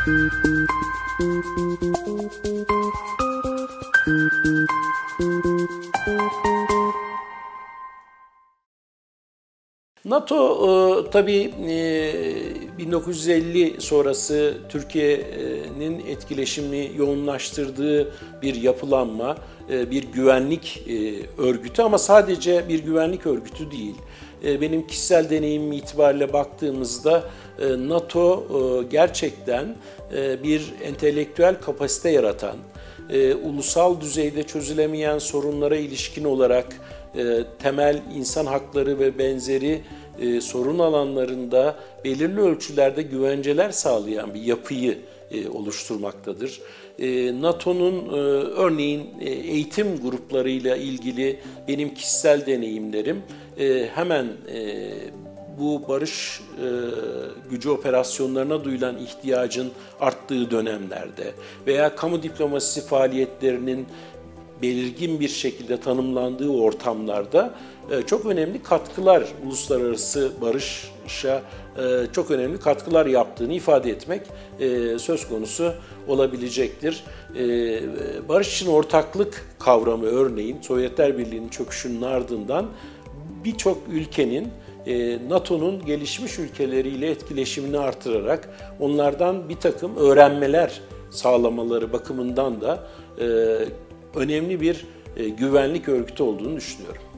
NATO tabii 1950 sonrası Türkiye'nin etkileşimini yoğunlaştırdığı bir yapılanma, bir güvenlik örgütü ama sadece bir güvenlik örgütü değil. Benim kişisel deneyimim itibariyle baktığımızda NATO gerçekten bir entelektüel kapasite yaratan, ulusal düzeyde çözülemeyen sorunlara ilişkin olarak temel insan hakları ve benzeri sorun alanlarında belirli ölçülerde güvenceler sağlayan bir yapıyı oluşturmaktadır. NATO'nun örneğin eğitim gruplarıyla ilgili benim kişisel deneyimlerim hemen bu barış gücü operasyonlarına duyulan ihtiyacın arttığı dönemlerde veya kamu diplomasisi faaliyetlerinin belirgin bir şekilde tanımlandığı ortamlarda çok önemli katkılar, uluslararası barışa çok önemli katkılar yaptığını ifade etmek söz konusu olabilecektir. Barış için ortaklık kavramı örneğin Sovyetler Birliği'nin çöküşünün ardından birçok ülkenin NATO'nun gelişmiş ülkeleriyle etkileşimini artırarak onlardan bir takım öğrenmeler sağlamaları bakımından da önemli bir güvenlik örgütü olduğunu düşünüyorum.